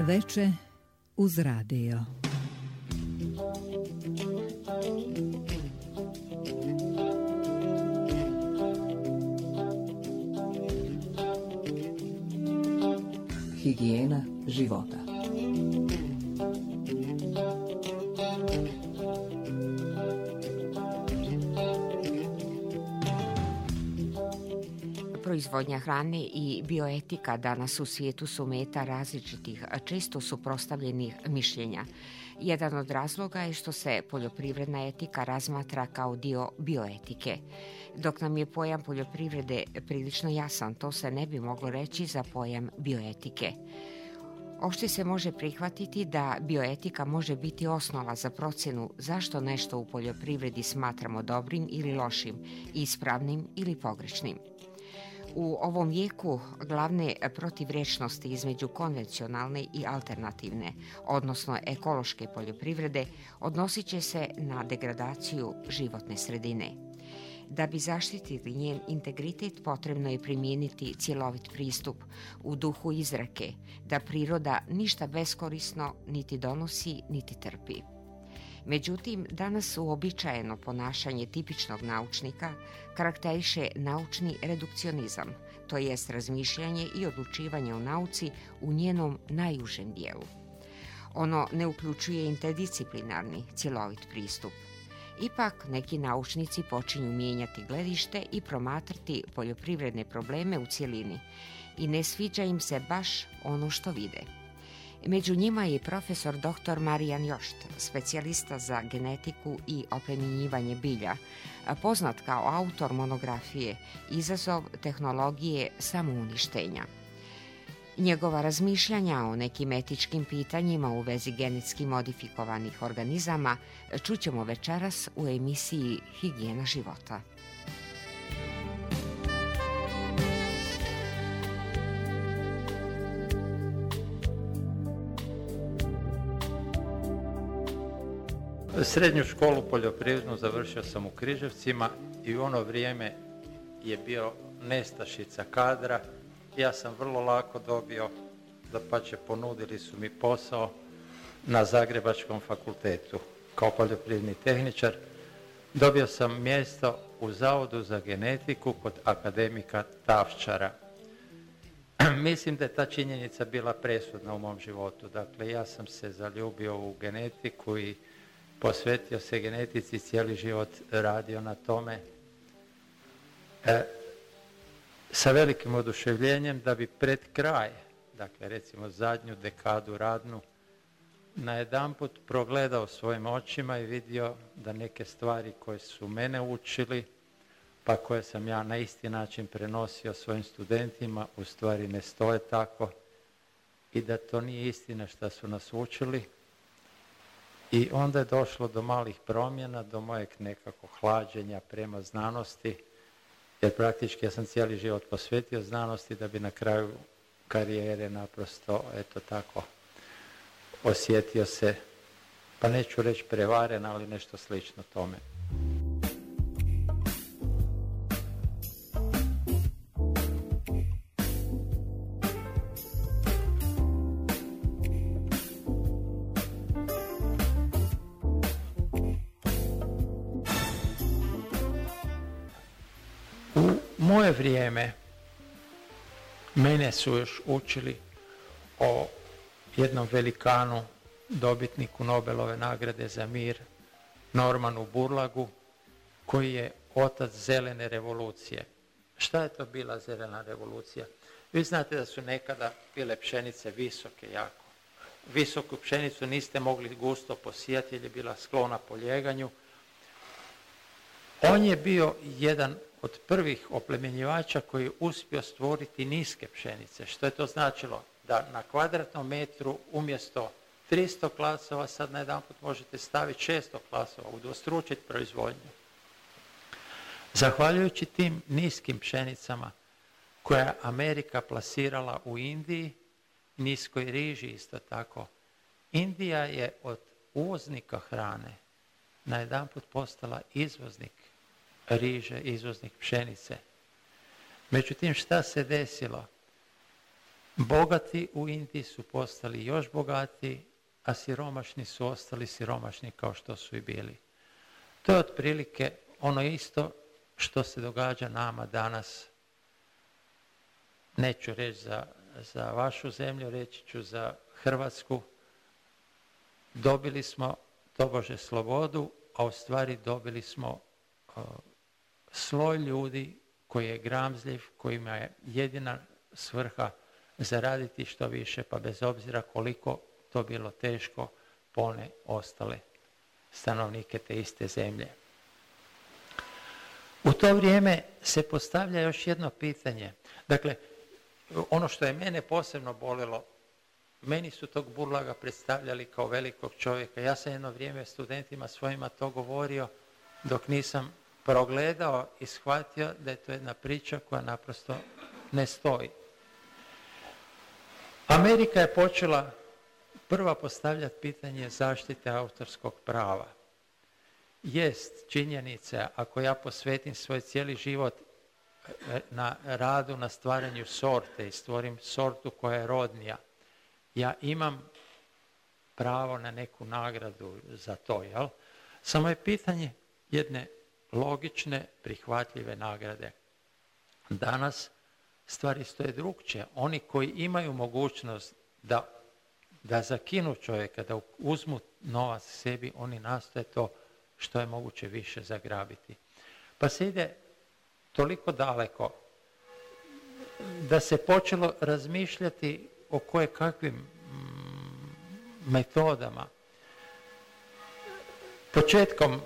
Veče uz radio. Higijena života. Proizvodnja hrane i bioetika danas u svijetu su meta različitih, često suprotstavljenih mišljenja. Jedan od razloga je što se poljoprivredna etika razmatra kao dio bioetike. Dok nam je pojam poljoprivrede prilično jasan, to se ne bi moglo reći za pojam bioetike. Opšte se može prihvatiti da bioetika može biti osnova za procjenu zašto nešto u poljoprivredi smatramo dobrim ili lošim, ispravnim ili pogrešnim. U ovom vijeku glavne protivrječnosti između konvencionalne i alternativne, odnosno ekološke poljoprivrede, odnosit će se na degradaciju životne sredine. Da bi zaštitili njen integritet, potrebno je primijeniti cjelovit pristup u duhu izreke, da priroda ništa beskorisno niti donosi, niti trpi. Međutim, danas uobičajeno ponašanje tipičnog naučnika karakteriše naučni redukcionizam, to jest razmišljanje i odlučivanje o nauci u njenom najužem dijelu. Ono ne uključuje interdisciplinarni, cjelovit pristup. Ipak, neki naučnici počinju mijenjati gledište i promatrati poljoprivredne probleme u cjelini i ne sviđa im se baš ono što vide. Među njima je profesor dr. Marijan Jošt, specijalista za genetiku i oplemenjivanje bilja, poznat kao autor monografije Izazov tehnologije samouništenja. Njegova razmišljanja o nekim etičkim pitanjima u vezi genetski modifikovanih organizama čućemo večeras u emisiji Higijena života. Srednju školu poljoprivrednu završio sam u Križevcima i u ono vrijeme je bio nestašica kadra. Ja sam vrlo lako dobio, dapače ponudili su mi posao na Zagrebačkom fakultetu kao poljoprivredni tehničar. Dobio sam mjesto u Zavodu za genetiku kod akademika Tavčara. Mislim da je ta činjenica bila presudna u mom životu. Dakle, ja sam se zaljubio u genetiku i posvetio se genetici, cijeli život radio na tome sa velikim oduševljenjem, da bi pred kraj, dakle recimo zadnju dekadu radnu, najedanput progledao svojim očima i vidio da neke stvari koje su mene učili, pa koje sam ja na isti način prenosio svojim studentima, u stvari ne stoje tako i da to nije istina što su nas učili. I onda je došlo do malih promjena, do mojeg nekako hlađenja prema znanosti, jer praktički ja sam cijeli život posvetio znanosti da bi na kraju karijere naprosto, eto tako, osjetio se, pa neću reći prevaren, ali nešto slično tome. Moje vrijeme, mene su još učili o jednom velikanu, dobitniku Nobelove nagrade za mir, Normanu Burlagu, koji je otac zelene revolucije. Šta je to bila zelena revolucija? Vi znate da su nekada bile pšenice visoke jako. Visoku pšenicu niste mogli gusto posijati jer je bila sklona poljeganju. On je bio jedan od prvih oplemenjivača koji je uspio stvoriti niske pšenice. Što je to značilo? Da na kvadratnom metru umjesto 300 klasova sad najedanput možete staviti 600 klasova, udvostručiti proizvodnju. Zahvaljujući tim niskim pšenicama koje je Amerika plasirala u Indiji, niskoj riži isto tako, Indija je od uvoznika hrane najedanput postala izvoznik riže, izvoznik pšenice. Međutim, šta se desilo? Bogati u Indiji su postali još bogatiji, a siromašni su ostali siromašni kao što su i bili. To je otprilike ono isto što se događa nama danas. Neću reći za vašu zemlju, reći ću za Hrvatsku. Dobili smo tobože slobodu, a u stvari dobili smo sloj ljudi koji je gramzljiv, kojima je jedina svrha zaraditi što više, pa bez obzira koliko to bilo teško po one ostale stanovnike te iste zemlje. U to vrijeme se postavlja još jedno pitanje. Dakle, ono što je mene posebno bolilo, meni su tog Burlaga predstavljali kao velikog čovjeka. Ja sam jedno vrijeme studentima svojima to govorio dok nisam progledao i shvatio da je to jedna priča koja naprosto ne stoji. Amerika je počela prva postavljati pitanje zaštite autorskog prava. Jest činjenica, ako ja posvetim svoj cijeli život na radu, na stvaranju sorte i stvorim sortu koja je rodnija, ja imam pravo na neku nagradu za to, jel? Samo je pitanje jedne logične, prihvatljive nagrade. Danas stvari stoje drukčije. Oni koji imaju mogućnost da zakinu čovjeka, da uzmu novac sebi, oni nastoje to što je moguće više zagrabiti. Pa se ide toliko daleko da se počelo razmišljati o kakvim metodama. Početkom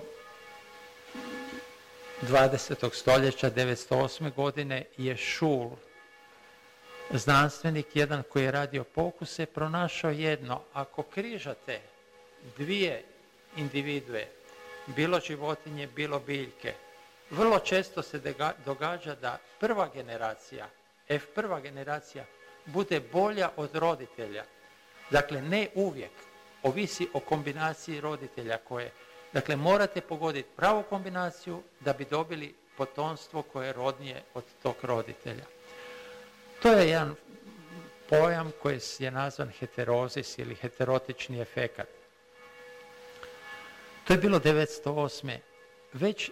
20. stoljeća, 1908. godine, je Šul, znanstvenik jedan koji je radio pokuse, pronašao jedno. Ako križate dvije individue, bilo životinje, bilo biljke, vrlo često se događa da prva generacija bude bolja od roditelja. Dakle, ne uvijek. Ovisi o kombinaciji roditelja koje... Dakle, morate pogoditi pravu kombinaciju da bi dobili potomstvo koje je rodnije od tog roditelja. To je jedan pojam koji je nazvan heterozis ili heterotični efekat. To je bilo 1908. Već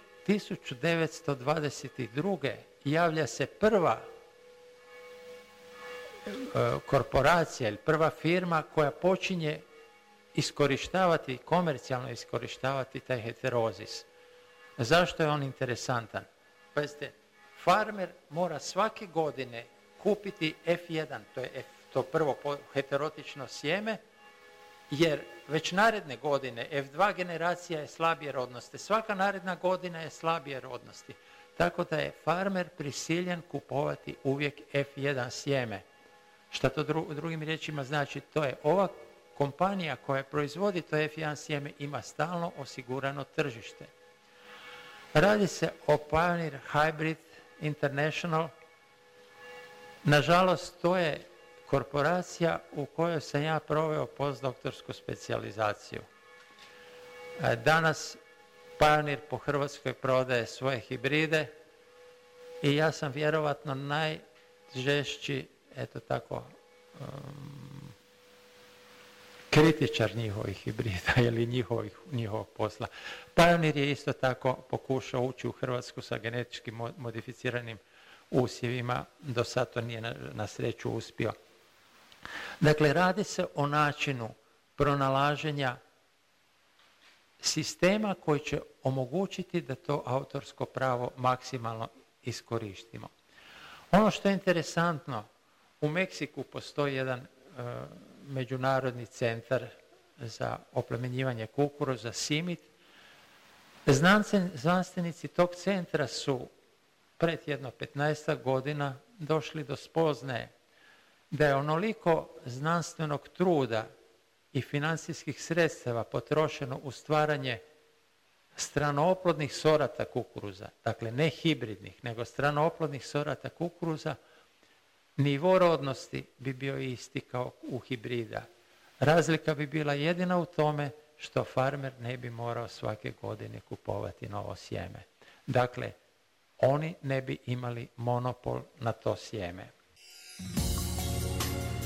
1922. javlja se prva korporacija ili prva firma koja počinje komercijalno iskorištavati taj heterozis. Zašto je on interesantan? Pazite, farmer mora svake godine kupiti F1, to je to prvo heterotično sjeme, jer već naredne godine F2 generacija je slabije rodnosti. Svaka naredna godina je slabije rodnosti. Tako da je farmer prisiljen kupovati uvijek F1 sjeme. Šta to drugim riječima znači? To je ova kompanija koja proizvodi to F1 sjeme ima stalno osigurano tržište. Radi se o Pioneer Hybrid International. Nažalost, to je korporacija u kojoj sam ja proveo postdoktorsku specijalizaciju. Danas Pioneer po Hrvatskoj prodaje svoje hibride i ja sam vjerovatno najžešći, kritičar njihovih hibrida ili njihovog posla. Pioneer je isto tako pokušao ući u Hrvatsku sa genetički modificiranim usjevima, do sad to nije na sreću uspio. Dakle, radi se o načinu pronalaženja sistema koji će omogućiti da to autorsko pravo maksimalno iskoristimo. Ono što je interesantno, u Meksiku postoji jedan međunarodni centar za oplemenjivanje kukuruza, CIMMYT. Znanstvenici tog centra su pred jedno 15 godina došli do spoznaje da je onoliko znanstvenog truda i financijskih sredstava potrošeno u stvaranje stranooplodnih sorata kukuruza, dakle ne hibridnih, nego stranooplodnih sorata kukuruza, nivo rodnosti bi bio isti kao u hibrida. Razlika bi bila jedina u tome što farmer ne bi morao svake godine kupovati novo sjeme. Dakle, oni ne bi imali monopol na to sjeme.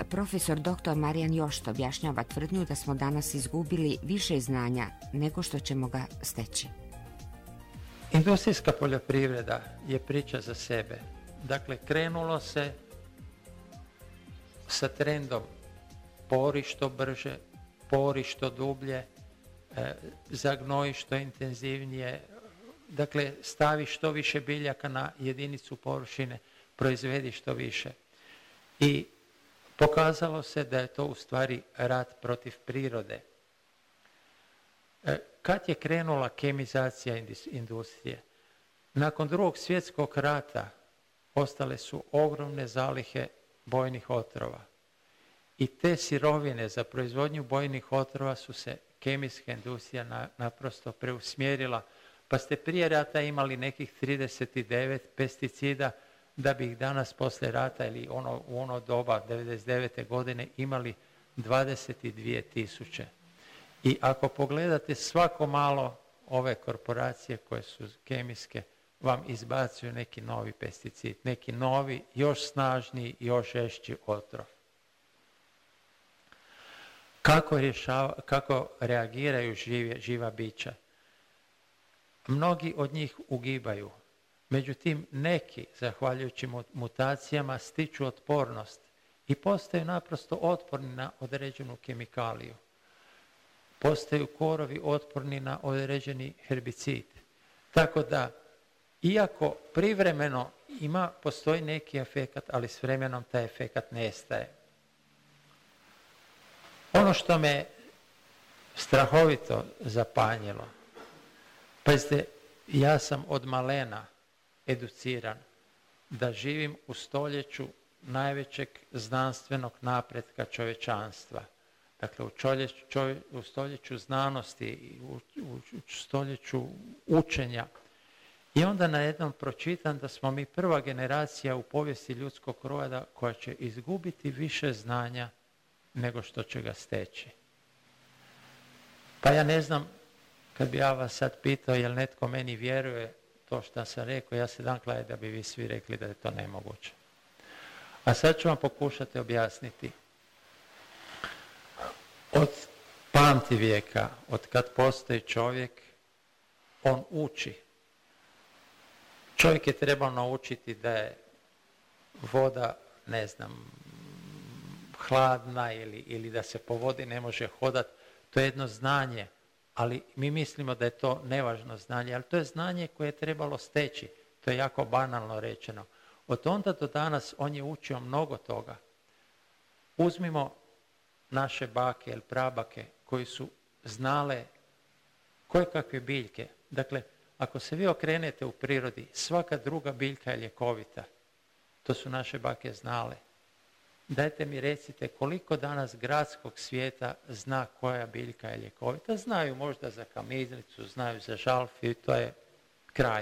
Profesor dr. Marijan Jošt objašnjava tvrdnju da smo danas izgubili više znanja nego što ćemo ga steći. Industrijska poljoprivreda je priča za sebe. Dakle, krenulo se sa trendom pori što brže, pori što dublje, zagnoji što intenzivnije, dakle, stavi što više biljaka na jedinicu površine, proizvedi što više. I pokazalo se da je to u stvari rat protiv prirode. Kad je krenula kemizacija industrije? Nakon Drugog svjetskog rata ostale su ogromne zalihe bojnih otrova. I te sirovine za proizvodnju bojnih otrova su se kemijska industrija naprosto preusmjerila. Pa ste prije rata imali nekih 39 pesticida, da bi ih danas poslije rata ili u ono doba 99. godine imali 22.000. I ako pogledate svako malo ove korporacije koje su kemijske, vam izbacuju neki novi pesticid, neki novi, još snažniji, još žešći otrov. Kako reagiraju živa bića? Mnogi od njih ugibaju. Međutim, neki, zahvaljujući mutacijama, stiču otpornost i postaju naprosto otporni na određenu kemikaliju. Postaju korovi otporni na određeni herbicid. Tako da, iako privremeno postoji neki efekat, ali s vremenom taj efekat nestaje. Ono što me strahovito zapanjilo, pazite, ja sam od malena educiran da živim u stoljeću najvećeg znanstvenog napretka čovječanstva. Dakle, u stoljeću znanosti, u stoljeću učenja. I onda najednom pročitam da smo mi prva generacija u povijesti ljudskog roda koja će izgubiti više znanja nego što će ga steći. Pa ja ne znam, kad bi ja vas sad pitao jel netko meni vjeruje to što sam rekao, ja se dam kladiti da bi vi svi rekli da je to nemoguće. A sad ću vam pokušati objasniti. Od pamtivijeka, od kad postoji čovjek, on uči. Čovjek je trebao naučiti da je voda, ne znam, hladna ili da se po vodi ne može hodati. To je jedno znanje, ali mi mislimo da je to nevažno znanje, ali to je znanje koje je trebalo steći. To je jako banalno rečeno. Od onda do danas on je učio mnogo toga. Uzmimo naše bake ili prabake koji su znale koje kakve biljke. Dakle, ako se vi okrenete u prirodi, svaka druga biljka je ljekovita. To su naše bake znale. Dajte mi recite koliko danas gradskog svijeta zna koja biljka je ljekovita. Znaju možda za kamiznicu, znaju za žalfiju, to je kraj.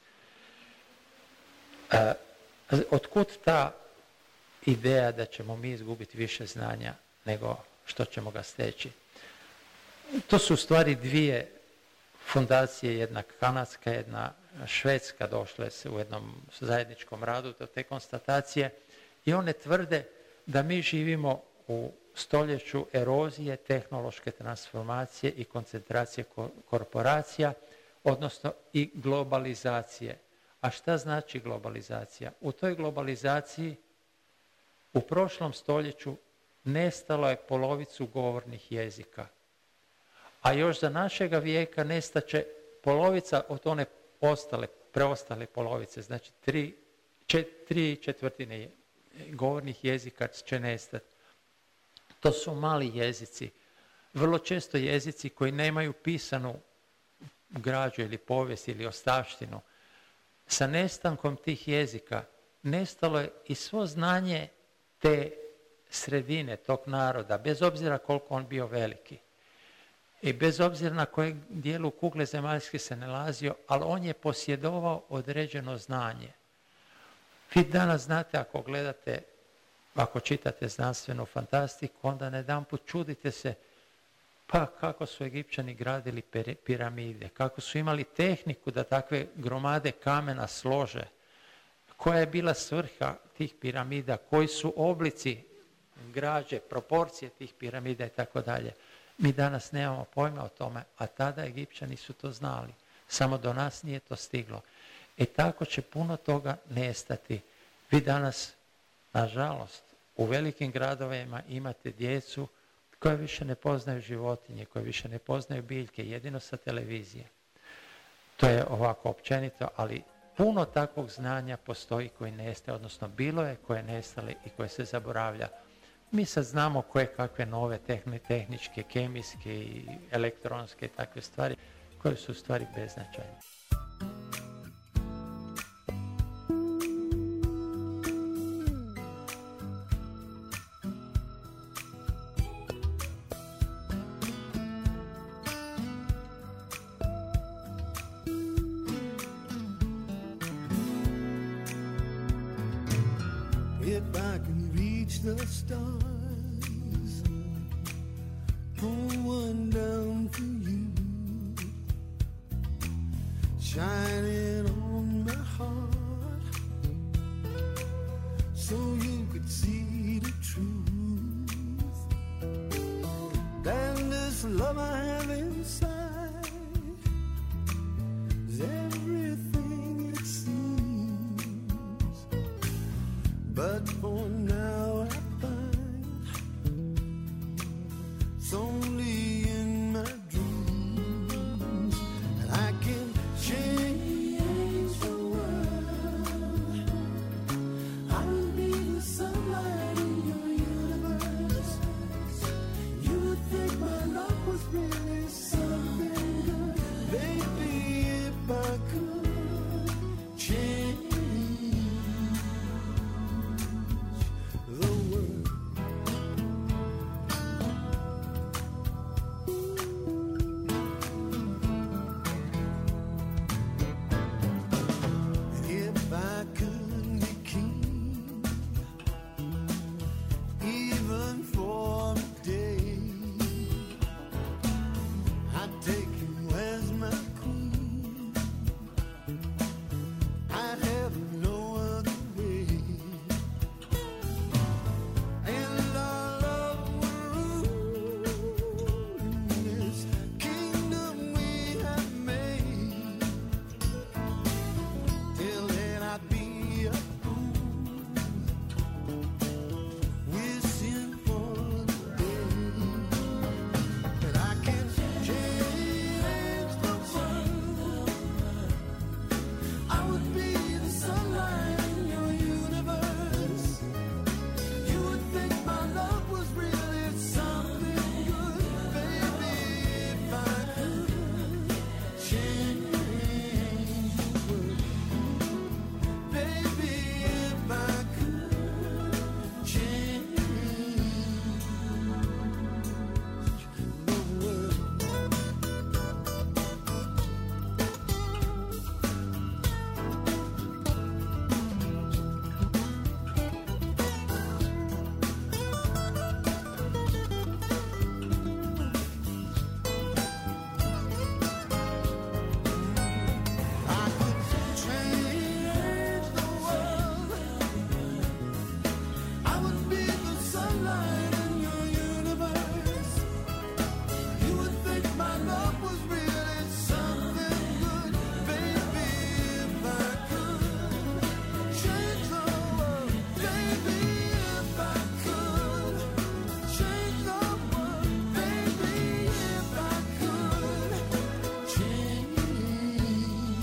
Otkud ta ideja da ćemo mi izgubiti više znanja nego što ćemo ga steći? To su u stvari dvije fundacije, jedna kanadska, jedna švedska, došle se u jednom zajedničkom radu do te konstatacije i one tvrde da mi živimo u stoljeću erozije, tehnološke transformacije i koncentracije korporacija, odnosno i globalizacije. A šta znači globalizacija? U toj globalizaciji u prošlom stoljeću nestalo je polovicu govornih jezika. A još za našega vijeka nestaće polovica od one preostale polovice, znači 3/4 govornih jezika će nestati. To su mali jezici, vrlo često jezici koji nemaju pisanu građu ili povijest ili ostavštinu. Sa nestankom tih jezika nestalo je i svo znanje te sredine, tog naroda, bez obzira koliko on bio veliki. I bez obzira na kojem dijelu kugle zemaljske se nalazio, ali on je posjedovao određeno znanje. Vi danas znate, ako gledate, ako čitate znanstvenu fantastiku, onda najedanput čudite se, pa kako su Egipćani gradili piramide, kako su imali tehniku da takve gromade kamena slože, koja je bila svrha tih piramida, koji su oblici građe, proporcije tih piramida i tako dalje. Mi danas nemamo pojma o tome, a tada Egipćani su to znali. Samo do nas nije to stiglo. I tako će puno toga nestati. Vi danas, nažalost, u velikim gradovima imate djecu koje više ne poznaju životinje, koje više ne poznaju biljke, jedino sa televizije. To je ovako općenito, ali puno takvog znanja postoji koji nestaje, odnosno bilo je koje nestale i koje se zaboravlja. Mi sad znamo koje kakve nove tehničke, kemijske i elektronske i takve stvari koje su u stvari beznačajne. If I can reach the stars, pull one down for you, shining on my heart, so you could see the truth. Then this love I have inside is everything it seems. But for now I find it's only in my dreams that I can change the world. I will be the sunlight in your universe. You would think my love was really something good. Baby, if I could change the world. If I could be king, even for a day, I'd take you as my queen. I'd have no other way. And our love will rule in this kingdom we have made. Till then I'd be a fool, wishing for the day that I can change the world. I would be the sunlight in your universe. You would think my love was really something good. Baby, if I could change the world. Baby, if I could change the world. I could change the world. I would be the sunlight in your universe. You would think my love was really something good. Baby, if I could change the world. Baby, if I could change the world. Baby, if I could change the world.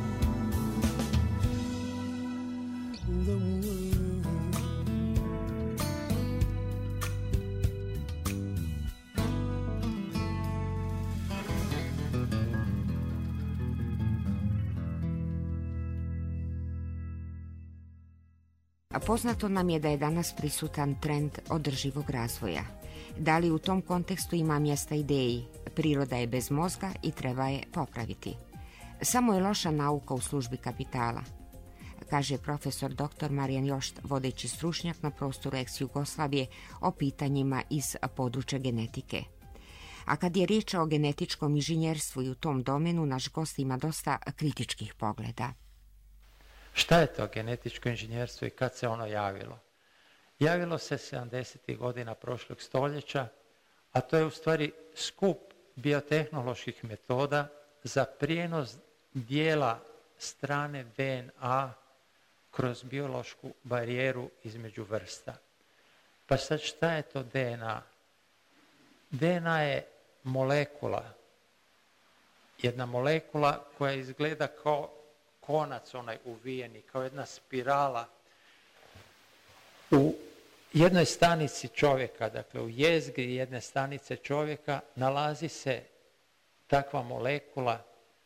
Poznato nam je da je danas prisutan trend održivog razvoja. Da li u tom kontekstu ima mjesta ideji priroda je bez mozga i treba je popraviti? Samo je loša nauka u službi kapitala, kaže profesor dr. Marijan Jošt, vodeći stručnjak na prostoru ex-Jugoslavije o pitanjima iz područja genetike. A kad je riječ o genetičkom inženjerstvu i u tom domenu, naš gost ima dosta kritičkih pogleda. Šta je to genetičko inženjerstvo i kad se ono javilo? javilo se 70. godina prošlog stoljeća, a to je u stvari skup biotehnoloških metoda za prijenos dijela strane DNA kroz biološku barijeru između vrsta. Pa sad šta je to DNA? DNA je molekula. Jedna molekula koja izgleda kao konac onaj uvijeni, kao jedna spirala. U jednoj stanici čovjeka, dakle u jezgri jedne stanice čovjeka, nalazi se takva molekula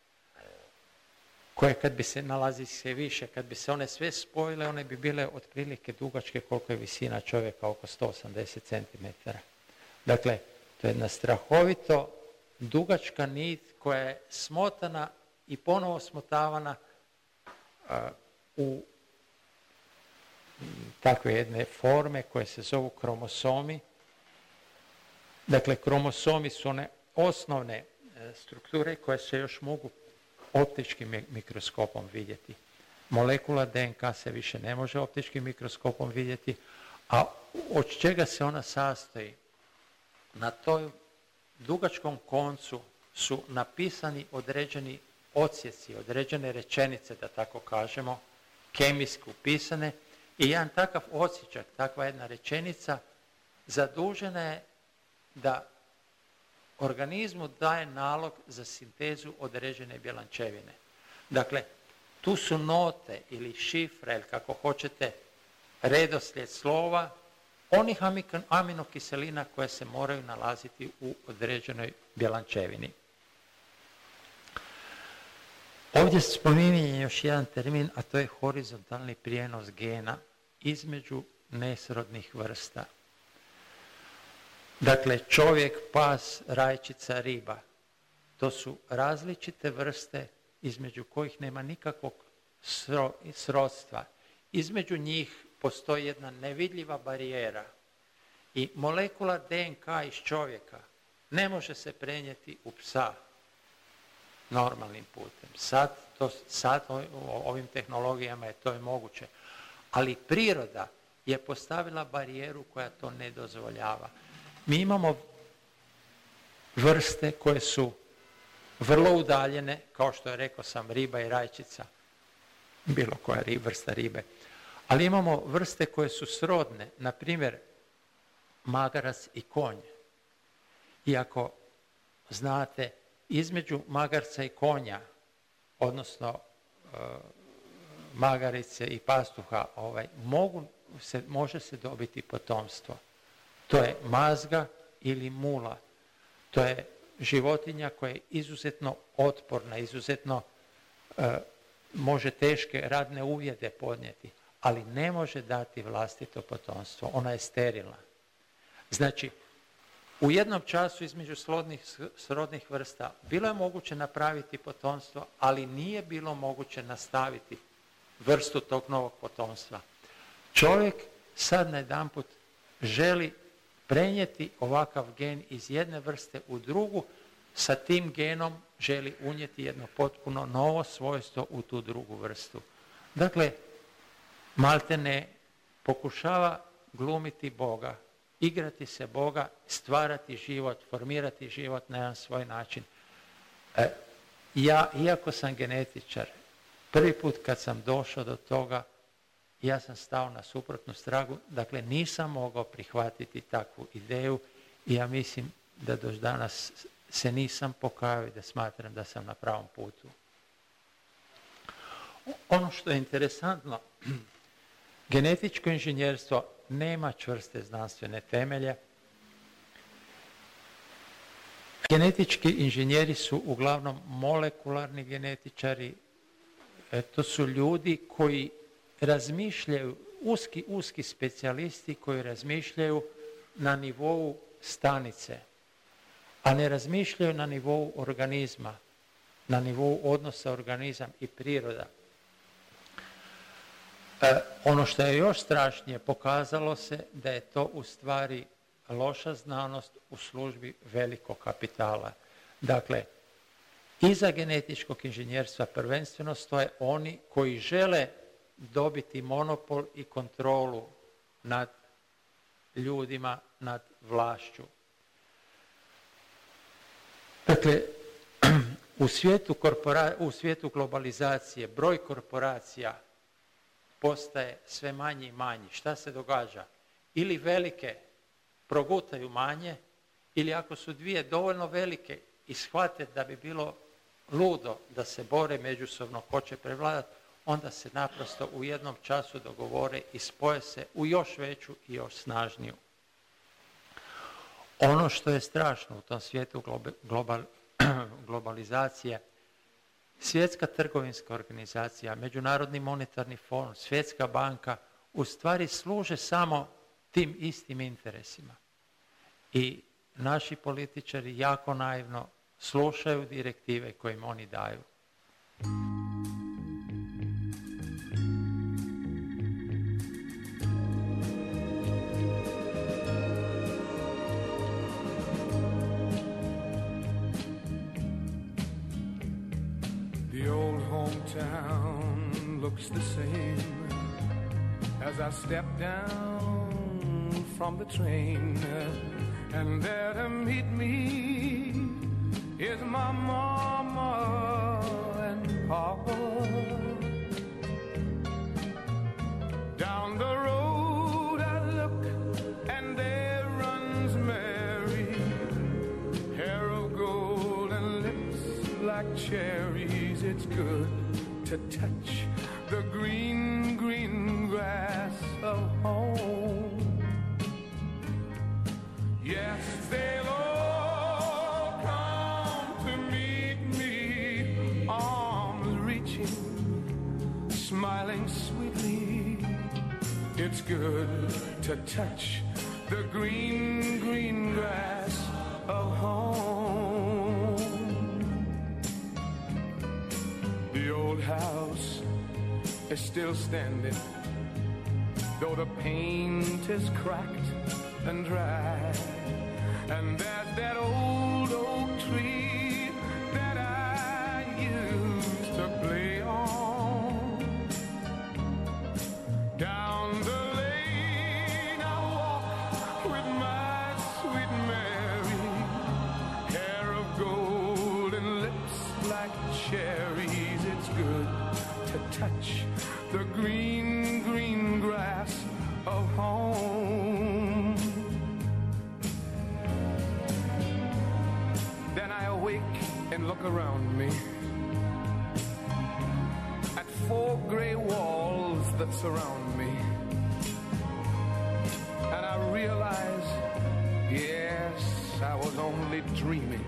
koje kad bi se nalazi se više, kad bi se one sve spojile, one bi bile otprilike dugačke koliko je visina čovjeka, oko 180 cm. Dakle, to je jedna strahovito dugačka nit koja je smotana i ponovo smotavana u takve jedne forme koje se zovu kromosomi. Dakle, kromosomi su one osnovne strukture koje se još mogu optičkim mikroskopom vidjeti. Molekula DNK se više ne može optičkim mikroskopom vidjeti, a od čega se ona sastoji? Na toj dugačkom koncu su napisani određeni odsjeci, određene rečenice, da tako kažemo, kemijski upisane, i jedan takav odsječak, takva jedna rečenica zadužena je da organizmu daje nalog za sintezu određene bjelančevine. Dakle, tu su note ili šifre, ili kako hoćete, redoslijed slova onih aminokiselina koje se moraju nalaziti u određenoj bjelančevini. Ovdje spominje još jedan termin, a to je horizontalni prijenos gena između nesrodnih vrsta. Dakle, čovjek, pas, rajčica, riba. To su različite vrste između kojih nema nikakvog srodstva. Između njih postoji jedna nevidljiva barijera i molekula DNK iz čovjeka ne može se prenijeti u psa normalnim putem. Sad ovim tehnologijama je to i moguće. Ali priroda je postavila barijeru koja to ne dozvoljava. Mi imamo vrste koje su vrlo udaljene, kao što je rekao sam, riba i rajčica, bilo koja vrsta ribe. Ali imamo vrste koje su srodne, na primjer magarac i konj. Iako znate, između magarca i konja, odnosno magarice i pastuha, može se dobiti potomstvo. To je mazga ili mula. To je životinja koja je izuzetno otporna, izuzetno može teške radne uvjete podnijeti, ali ne može dati vlastito potomstvo. Ona je sterilna. Znači, u jednom času između srodnih vrsta bilo je moguće napraviti potomstvo, ali nije bilo moguće nastaviti vrstu tog novog potomstva. Čovjek sad najedanput želi prenijeti ovakav gen iz jedne vrste u drugu, sa tim genom želi unijeti jedno potpuno novo svojstvo u tu drugu vrstu. Dakle, maltene pokušava glumiti Boga, igrati se Boga, stvarati život, formirati život na jedan svoj način. Ja, iako sam genetičar, prvi put kad sam došao do toga, ja sam stao na suprotnu stranu, dakle nisam mogao prihvatiti takvu ideju i ja mislim da do danas se nisam pokajao i da smatram da sam na pravom putu. Ono što je interesantno, genetičko inženjerstvo nema čvrste znanstvene temelje. Genetički inženjeri su uglavnom molekularni genetičari. To su ljudi koji razmišljaju, uski specijalisti koji razmišljaju na nivou stanice, a ne razmišljaju na nivou organizma, na nivou odnosa organizam i priroda. Ono što je još strašnije, pokazalo se da je to u stvari loša znanost u službi velikog kapitala. Dakle, iza genetičkog inženjerstva prvenstveno stoje oni koji žele dobiti monopol i kontrolu nad ljudima nad vlašću. Dakle, u svijetu globalizacije broj korporacija postaje sve manji i manji. Šta se događa? Ili velike progutaju manje, ili ako su dvije dovoljno velike i shvate da bi bilo ludo da se bore međusobno ko će prevladati, onda se naprosto u jednom času dogovore i spoje se u još veću i još snažniju. Ono što je strašno u tom svijetu globalizacije, Svjetska trgovinska organizacija, Međunarodni monetarni fond, Svjetska banka u stvari služe samo tim istim interesima. I naši političari jako naivno slušaju direktive koje im oni daju. The old hometown looks the same as I step down from the train, and there to meet me is my mama and papa. Down the road I look and there runs Mary, hair of gold and lips like cherries. It's good to touch the green, green grass of home. Yes, they'll all come to meet me, arms reaching, smiling sweetly. It's good to touch the green, green grass of home. The old house is still standing, though the paint is cracked and dry. And there's that old oak tree that I used to play on. Down the lane I walk with my sweet Mary, hair of gold and lips like cherries. It's good to touch the green, green grass of home. Then I awake and look around me at four gray walls that surround me, and I realize, yes, I was only dreaming.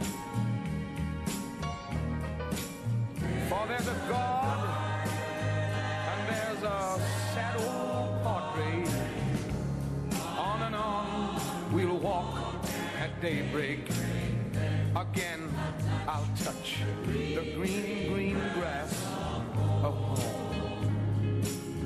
For there's a God and there's a sad old portrait. On and on we'll walk at daybreak. Again I'll touch the green, green grass of home.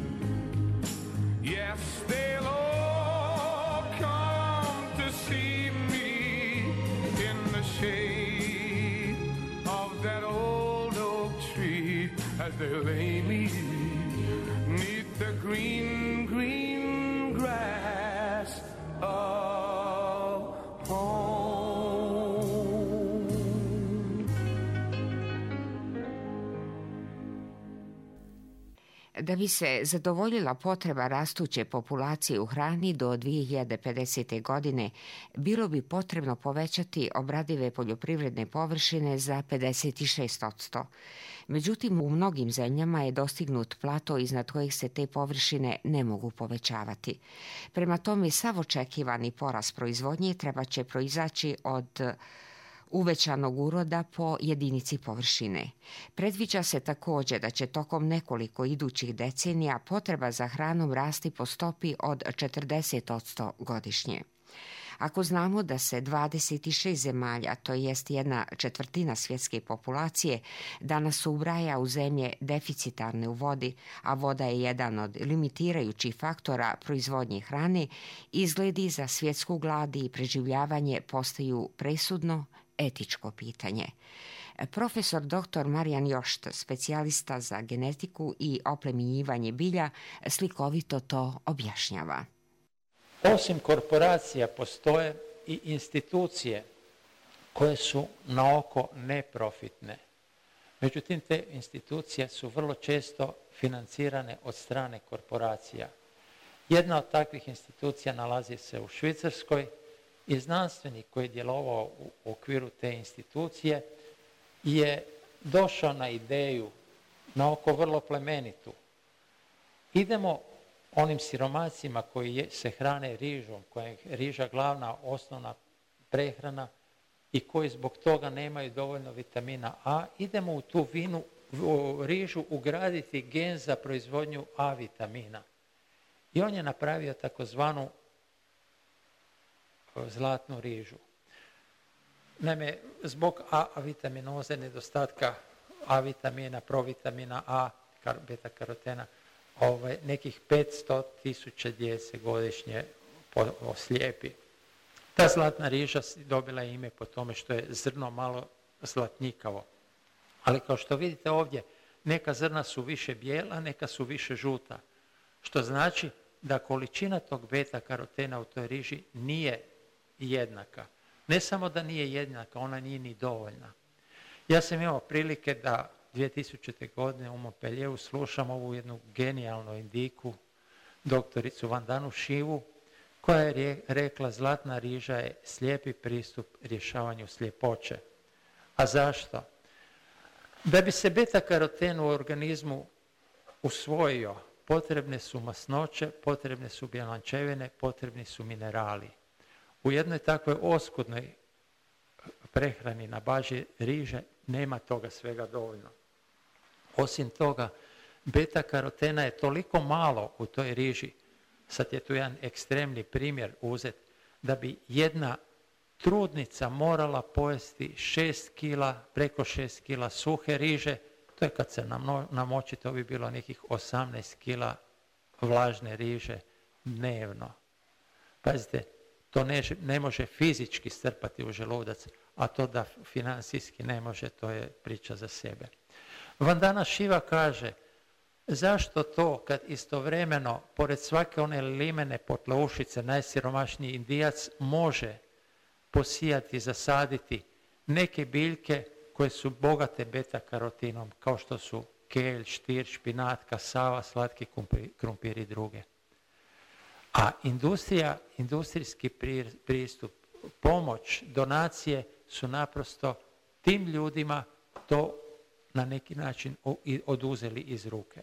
Yes, they'll all come to see me in the shade of that old oak tree, as they lay me neath the green, green grass of home. Da bi se zadovoljila potreba rastuće populacije u hrani do 2050. godine, bilo bi potrebno povećati obradive poljoprivredne površine za 56%. Međutim, u mnogim zemljama je dostignut plato iznad kojih se te površine ne mogu povećavati. Prema tome, sav očekivani porast proizvodnje treba će proizaći od uvećanog uroda po jedinici površine. Predviđa se također da će tokom nekoliko idućih decenija potreba za hranom rasti po stopi od 40% godišnje. Ako znamo da se 26 zemalja, to jest 1/4 svjetske populacije, danas ubraja u zemlje deficitarne u vodi, a voda je jedan od limitirajućih faktora proizvodnje hrane, izgledi za svjetsku glad i preživljavanje postaju presudno etičko pitanje. Profesor dr. Marijan Jošt, specijalista za genetiku i oplemenjivanje bilja, slikovito to objašnjava. Osim korporacija postoje i institucije koje su na oko neprofitne. Međutim, te institucije su vrlo često financirane od strane korporacija. Jedna od takvih institucija nalazi se u Švicarskoj i znanstvenik koji je djelovao u okviru te institucije je došao na ideju, na oko vrlo plemenitu. Idemo onim siromacima koji se hrane rižom, koja je riža glavna osnovna prehrana i koji zbog toga nemaju dovoljno vitamina A, idemo u tu rižu ugraditi gen za proizvodnju A vitamina. I on je napravio takozvanu zlatnu rižu. Naime, zbog A vitaminoze, nedostatka A vitamina, provitamina A, beta karotena, nekih 500.000 djece godišnje oslijepi. Ta zlatna riža dobila je ime po tome što je zrno malo zlatnjikavo. Ali kao što vidite ovdje, neka zrna su više bijela, neka su više žuta. Što znači da količina tog beta karotena u toj riži nije jednaka. Ne samo da nije jednaka, ona nije ni dovoljna. Ja sam imao prilike da 2000. godine u Montpellieru slušam ovu jednu genijalnu indiku, doktoricu Vandanu Shivu, koja je rekla zlatna riža je slijepi pristup rješavanju sljepoće. A zašto? Da bi se beta karoten u organizmu usvojio, potrebne su masnoće, potrebne su bjelančevine, potrebni su minerali. U jednoj takvoj oskudnoj prehrani na bazi riže nema toga svega dovoljno. Osim toga, beta karotena je toliko malo u toj riži, sad je tu jedan ekstremni primjer uzet, da bi jedna trudnica morala pojesti 6 kila, preko 6 kila suhe riže, to je kad se namoči, to bi bilo nekih 18 kila vlažne riže dnevno. Pazite, to ne može fizički strpati u želudac, a to da financijski ne može, to je priča za sebe. Vandana Shiva kaže, zašto to kad istovremeno, pored svake one limene potleušice, najsiromašniji Indijac može posijati, zasaditi neke biljke koje su bogate beta karotinom, kao što su kelj, štir, špinat, kasava, slatki krumpir i druge. A industrijski pristup, pomoć, donacije su naprosto tim ljudima to na neki način oduzeli iz ruke.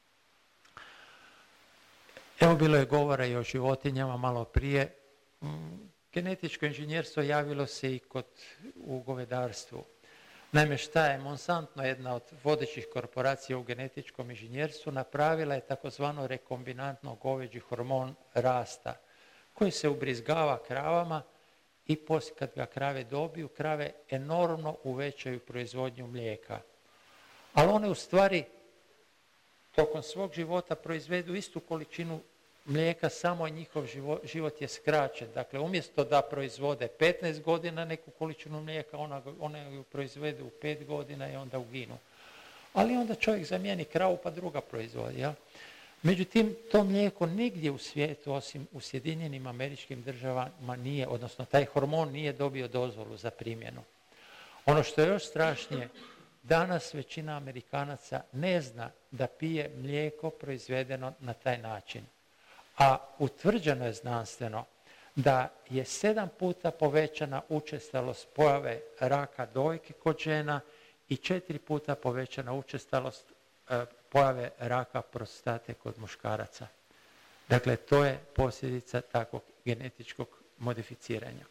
Evo, bilo je govora i o životinjama malo prije. Genetičko inženjerstvo javilo se i u govedarstvu. Naime, šta je? Monsanto, jedna od vodećih korporacija u genetičkom inženjerstvu, napravila je takozvano rekombinantno goveđi hormon rasta, koji se ubrizgava kravama i poslije kad ga krave dobiju, krave enormno uvećaju proizvodnju mlijeka. Ali one u stvari tokom svog života proizvedu istu količinu mlijeka, samo njihov život je skraćen. Dakle, umjesto da proizvode 15 godina neku količinu mlijeka, one ju proizvedu u 5 godina i onda uginu. Ali onda čovjek zamijeni kravu pa druga proizvodi. Ja? Međutim, to mlijeko nigdje u svijetu, osim u Sjedinjenim Američkim Državama, nije, odnosno taj hormon nije dobio dozvolu za primjenu. Ono što je još strašnije, danas većina Amerikanaca ne zna da pije mlijeko proizvedeno na taj način. A utvrđeno je znanstveno da je 7 puta povećana učestalost pojave raka dojke kod žena i 4 puta povećana učestalost pojave raka prostate kod muškaraca. Dakle, to je posljedica takvog genetičkog modificiranja.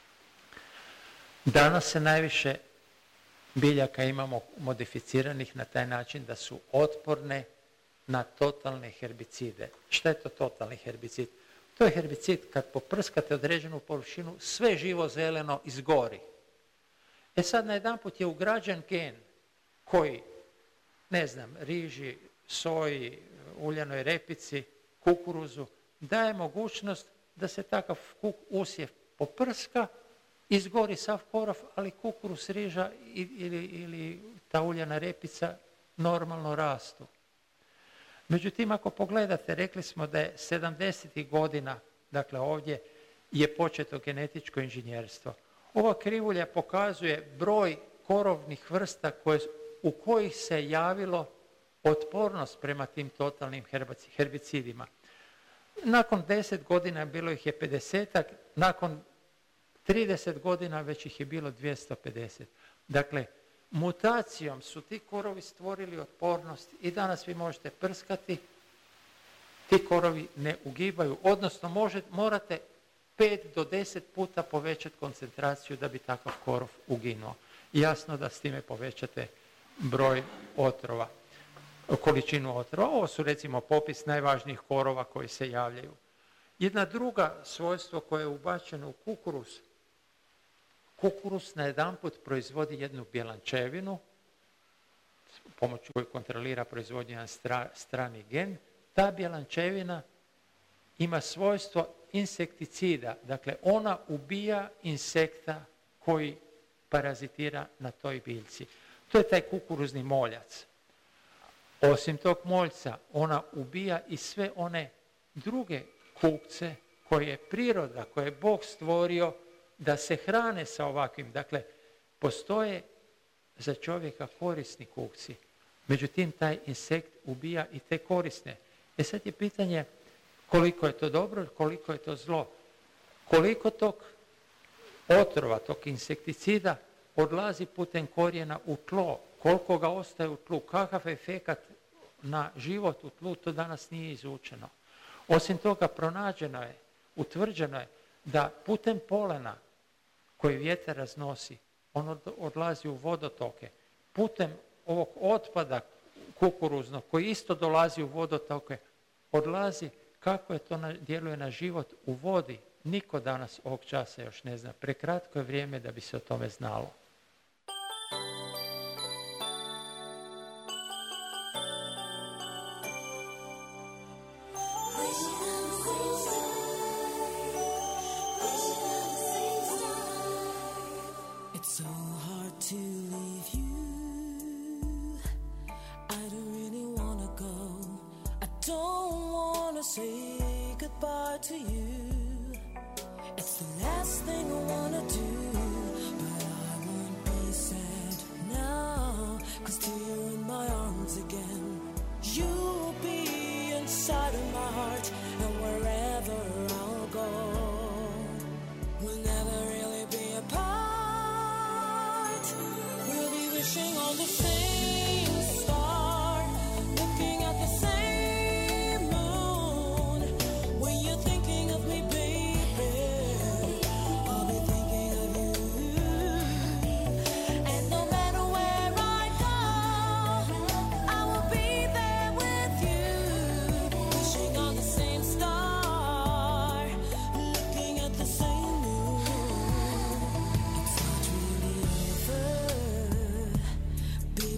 Danas se najviše biljaka imamo modificiranih na taj način da su otporne na totalne herbicide. Šta je to totalni herbicid? To je herbicid kad poprskate određenu površinu, sve živo zeleno izgori. E sad najedanput je ugrađen gen koji, ne znam, riži, soji, uljanoj repici, kukuruzu, daje mogućnost da se takav usjev poprska, izgori sav korov, ali kukuruz, riža ili ta uljana repica normalno rastu. Međutim, ako pogledate, rekli smo da je 70. godina Dakle, ovdje je početo genetičko inženjerstvo. Ova krivulja pokazuje broj korovnih vrsta u kojih se javilo otpornost prema tim totalnim herbicidima. Nakon 10 godina bilo ih je 50-ak, nakon 30 godina već ih je bilo 250. Dakle, mutacijom su ti korovi stvorili otpornost i danas vi možete prskati, ti korovi ne ugibaju, odnosno morate 5 do 10 puta povećati koncentraciju da bi takav korov uginuo. Jasno da s time povećate broj otrova, količinu otrova. Ovo su recimo popis najvažnijih korova koji se javljaju. Jedna druga svojstvo koje je ubačeno u kukuruz. Kukuruz najedanput proizvodi jednu bjelančevinu, pomoću koju kontrolira proizvodnju jedan strani gen. Ta bjelančevina ima svojstvo insekticida, dakle ona ubija insekta koji parazitira na toj biljci. To je taj kukuruzni moljac. Osim tog moljca, ona ubija i sve one druge kukce koje je priroda, koje je Bog stvorio da se hrane sa ovakvim. Dakle, postoje za čovjeka korisni kukci. Međutim, taj insekt ubija i te korisne. Sad je pitanje koliko je to dobro, koliko je to zlo. Koliko tog otrova, tog insekticida odlazi putem korijena u tlo, koliko ga ostaje u tlu, kakav efekat na život u tlu, to danas nije izučeno. Osim toga, pronađeno je, utvrđeno je da putem polena koji vjetar raznosi, on odlazi u vodotoke. Putem ovog otpada kukuruznog koji isto dolazi u vodotoke, odlazi. Kako je to djeluje na život u vodi, niko danas ovog časa još ne zna. Prekratko je vrijeme da bi se o tome znalo. Be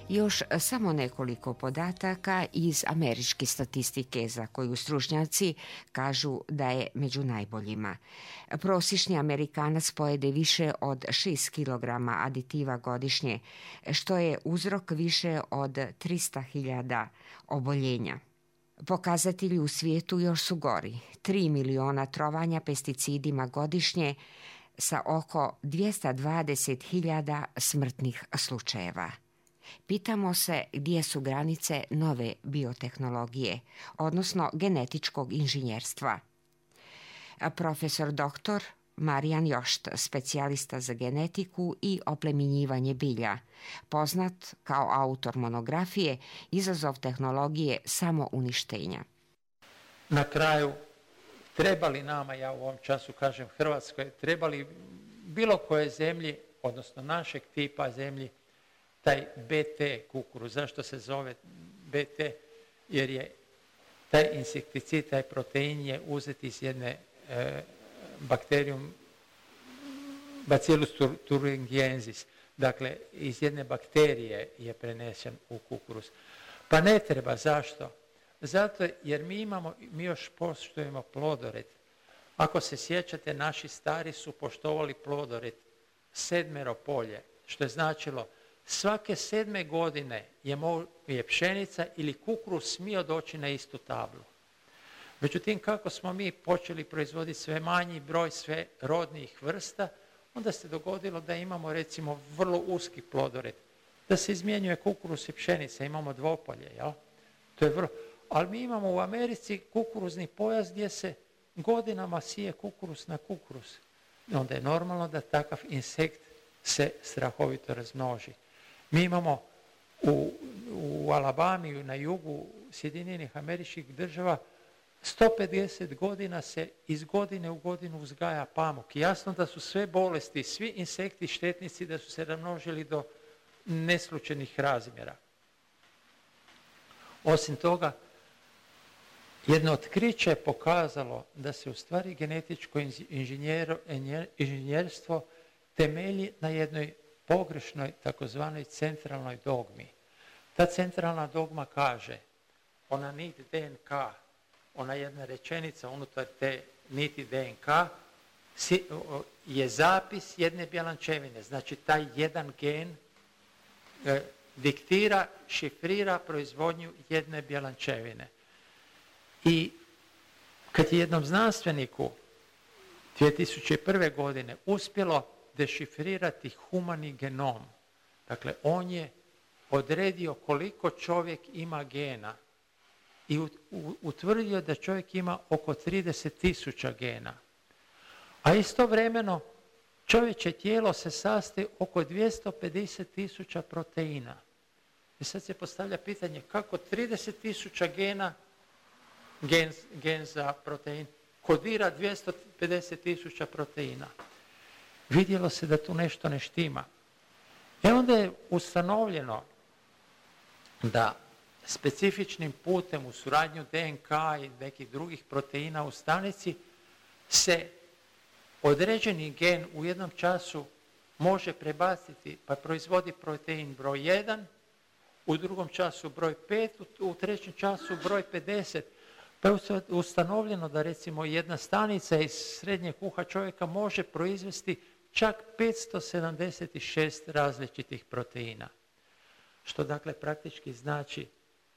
Još samo nekoliko podataka iz američke statistike za koju stručnjaci kažu da je među najboljima. Prosječni Amerikanac pojede više od 6 kg aditiva godišnje, što je uzrok više od 300.000 oboljenja. Pokazatelji u svijetu još su gori. 3 miliona trovanja pesticidima godišnje sa oko 220.000 smrtnih slučajeva. Pitamo se gdje su granice nove biotehnologije, odnosno genetičkog inženjerstva. Profesor dr. Marijan Jošt, specijalista za genetiku i oplemenjivanje bilja, poznat kao autor monografije Izazov tehnologije samouništenja. Na kraju, treba li nama, ja u ovom času kažem Hrvatskoj, treba li bilo koje zemlji, odnosno našeg tipa zemlji, taj BT kukuruz. Zašto se zove BT? Jer je taj insekticid, taj protein je uzet iz jedne bakterijum Bacillus thuringiensis. Dakle, iz jedne bakterije je prenesen u kukuruz. Pa ne treba, zašto? Zato jer mi još poštujemo plodored. Ako se sjećate, naši stari su poštovali plodored 7 polje, što je značilo svake 7 godine je pšenica ili kukuruz smio doći na istu tablu. Međutim, kako smo mi počeli proizvoditi sve manji broj sve rodnijih vrsta, onda se dogodilo da imamo recimo vrlo uski plodored. Da se izmjenjuje kukuruz i pšenica, imamo dvopolje, jel? To je vrlo. Ali mi imamo u Americi kukuruzni pojas gdje se godinama sije kukuruz na kukuruz. Onda je normalno da takav insekt se strahovito razmnoži. Mi imamo u Alabami, na jugu Sjedinjenih Američkih Država, 150 godina se iz godine u godinu uzgaja pamuk. Jasno da su sve bolesti, svi insekti štetnici da su se namnožili do neslučajnih razmjera. Osim toga, jedno otkriće je pokazalo da se u stvari genetičko inženjerstvo temelji na jednoj pogrešnoj takozvanoj centralnoj dogmi. Ta centralna dogma kaže, ona nit DNK, ona jedna rečenica unutar te niti DNK je zapis jedne bjelančevine. Znači, taj jedan gen diktira, šifrira proizvodnju jedne bjelančevine. I kad je jednom znanstveniku 2001. godine uspjelo dešifrirati humani genom, dakle, on je odredio koliko čovjek ima gena i utvrdio da čovjek ima oko 30.000 gena. A istovremeno čovječe tijelo se sastoji oko 250.000 proteina. I sad se postavlja pitanje kako 30.000 gena, gen za protein, kodira 250.000 proteina. Vidjelo se da tu nešto ne štima. Onda je ustanovljeno da specifičnim putem u suradnju DNK i nekih drugih proteina u stanici se određeni gen u jednom času može prebaciti, pa proizvodi protein broj 1, u drugom času broj 5, u trećem času broj 50. Pa je ustanovljeno da recimo jedna stanica iz srednjeg uha čovjeka može proizvesti čak 576 različitih proteina. Što dakle praktički znači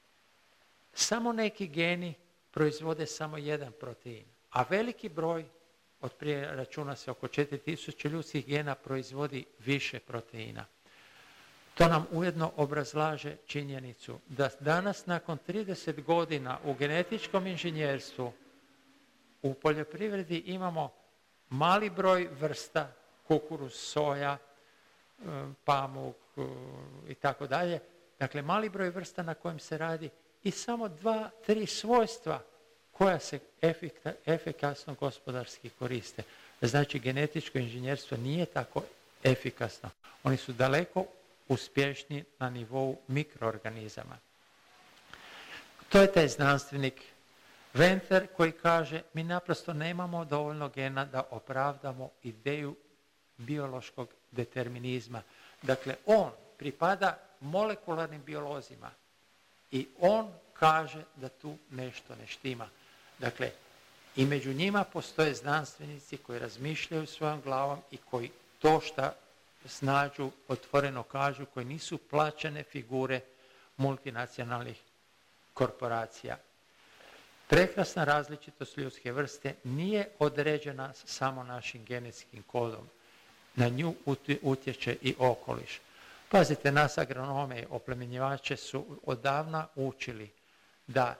samo neki geni proizvode samo jedan protein, a veliki broj, otprije računa se oko 4000 ljudskih gena, proizvodi više proteina. To nam ujedno obrazlaže činjenicu da danas nakon 30 godina u genetičkom inženjerstvu u poljoprivredi imamo mali broj vrsta, kukuruz, soja, pamuk i tako dalje. Dakle, mali broj vrsta na kojem se radi i samo 2-3 svojstva koja se efikasno gospodarski koriste. Znači, genetičko inženjerstvo nije tako efikasno. Oni su daleko uspješni na nivou mikroorganizama. To je taj znanstvenik Venter koji kaže mi naprosto nemamo dovoljno gena da opravdamo ideju biološkog determinizma. Dakle, on pripada molekularnim biolozima i on kaže da tu nešto ne štima. Dakle, i među njima postoje znanstvenici koji razmišljaju svojom glavom i koji to što snađu otvoreno kažu, koji nisu plaćene figure multinacionalnih korporacija. Prekrasna različitost ljudske vrste nije određena samo našim genetskim kodom. Na nju utječe i okoliš. Pazite, nas agronome i oplemenjivače su odavna učili da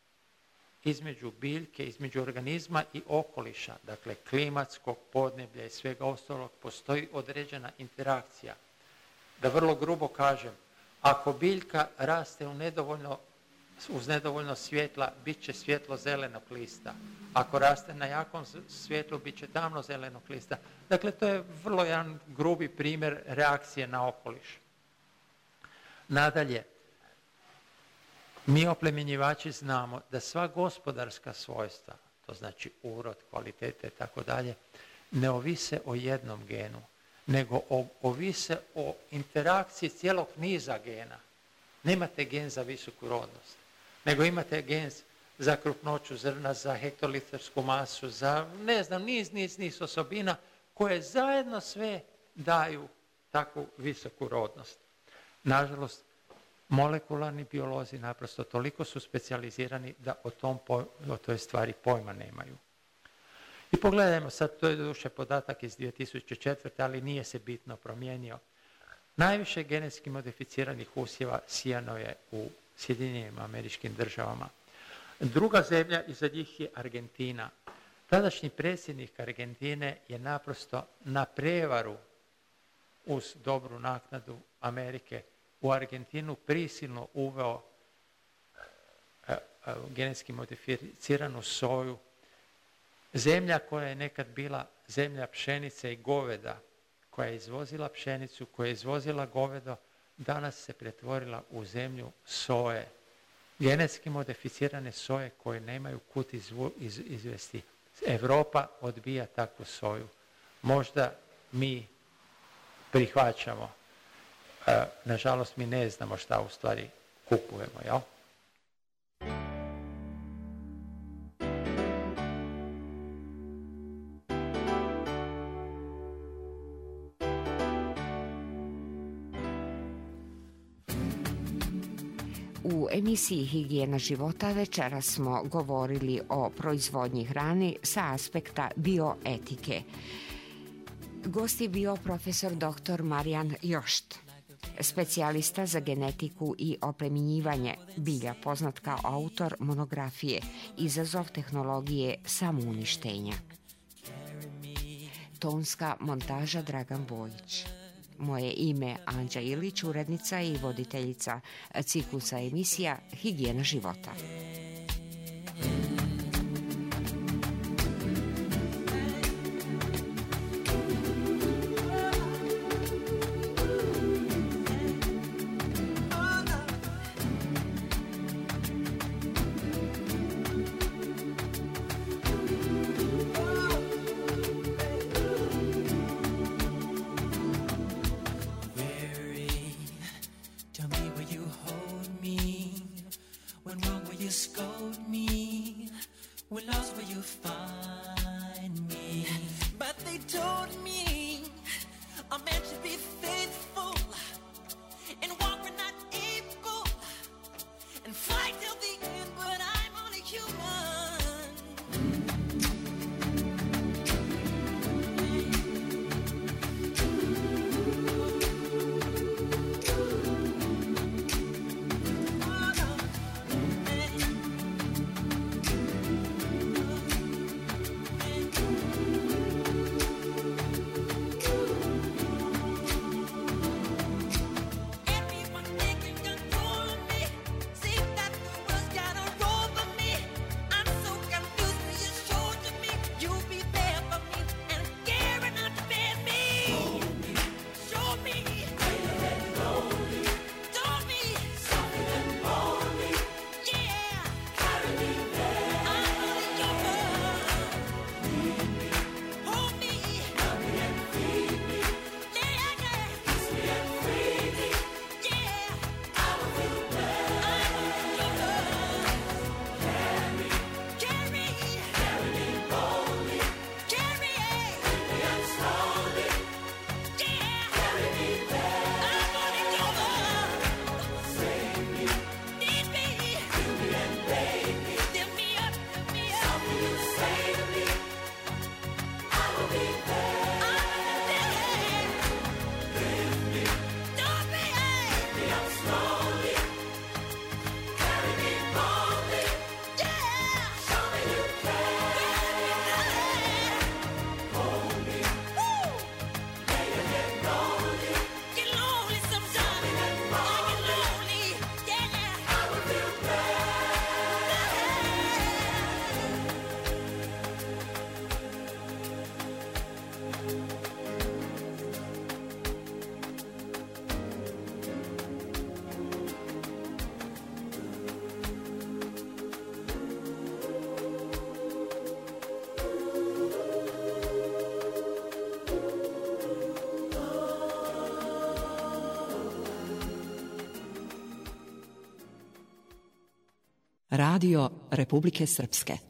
između biljke, između organizma i okoliša, dakle klimatskog, podneblja i svega ostalog, postoji određena interakcija. Da vrlo grubo kažem, ako biljka raste uz nedovoljno svjetla, bit će svjetlo-zelenog lista. Ako raste na jakom svjetlu, bit će tamno-zelenog lista. Dakle, to je vrlo jedan grubi primjer reakcije na okoliš. Nadalje, mi oplemenjivači znamo da sva gospodarska svojstva, to znači urod, kvalitete i tako dalje, ne ovise o jednom genu, nego ovise o interakciji cijelog niza gena. Nemate gen za visoku rodnost, nego imate gen za krupnoću zrna, za hektolitarsku masu, za niz osobina koje zajedno sve daju takvu visoku rodnost. Nažalost, molekularni biolozi naprosto toliko su specijalizirani da o toj stvari pojma nemaju. I pogledajmo sad, to je doduše podatak iz 2004. ali nije se bitno promijenio. Najviše genetski modificiranih usjeva sijano je u Sjedinjenim Američkim Državama. Druga zemlja iza njih je Argentina. Tadašnji predsjednik Argentine je naprosto na prevaru uz dobru naknadu Amerike u Argentinu prisilno uveo genetski modificiranu soju. Zemlja koja je nekad bila zemlja pšenice i goveda, koja je izvozila pšenicu, koja je izvozila govedo, danas se pretvorila u zemlju soje. Genetski modificirane soje koje nemaju kud izvesti. Europa odbija takvu soju. Možda mi prihvaćamo. Nažalost, mi ne znamo šta u stvari kupujemo, jel? U emisiji Higijena života večeras smo govorili o proizvodnji hrane sa aspekta bioetike. Gost je bio profesor dr. Marijan Jošt, specijalista za genetiku i oplemenjivanje bilja, poznat kao autor monografije Izazov tehnologije samouništenja. Tonska montaža Dragan Bojić. Moje ime Anđa Ilić, urednica i voditeljica ciklusa emisija Higijena života. Radio Republike Srpske.